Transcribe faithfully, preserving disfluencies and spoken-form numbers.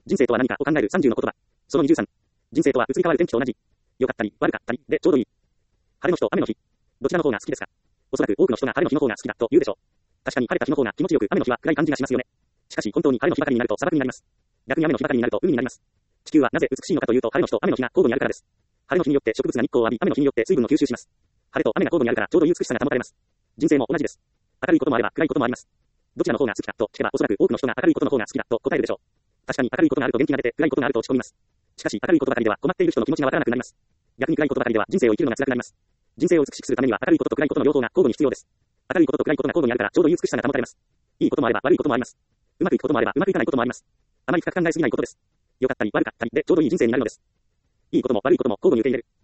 人生とは何かを考えるさんじゅうの言葉。そのにじゅうさん。人生とは移り変わる天気と同じ。良かったり、悪かったり、でちょうどいい。晴れの日と雨の日。どちらの方が好きですか？おそらく多くの人が晴れの日の方が好きだと言うでしょう。確かに晴れた日の方が気持ちよく雨の日は暗い感じがしますよね。しかし本当に晴れの日ばかりになると砂漠になります。逆に雨の日ばかりになると海になります。地球はなぜ美しいのかというと晴れの日と雨の日が交互にあるからです。晴れの日によって植物が日光を浴び、雨の日によって水分を吸収します。晴れと雨が交互にあるからちょうどいい美しさが保たれます。人生も同じです。明るいこともあれば暗いこともあります。どちらの方が好きかと聞けばおそらく多くの人が明るいことの方が好きだと答えるでしょう。確かに明るいことがあると元気が出て暗いことがあると落ち込みます。しかし明るいことばかりでは困っている人の気持ちがわからなくなります。逆に暗いことばかりでは人生を生きるのが辛くなります。人生を美しくするためには明るいことと暗いことの両方が交互に必要です。明るいことと暗いことが交互にあるからちょうどいい美しさが保たれます。いいこともあれば悪いこともあります。うまくいくこともあればうまくいかないこともあります。あまり深く考えすぎないことです。良かったり悪かったりでちょうどいい人生になるのです。いいことも悪いことも交互に受け入れる。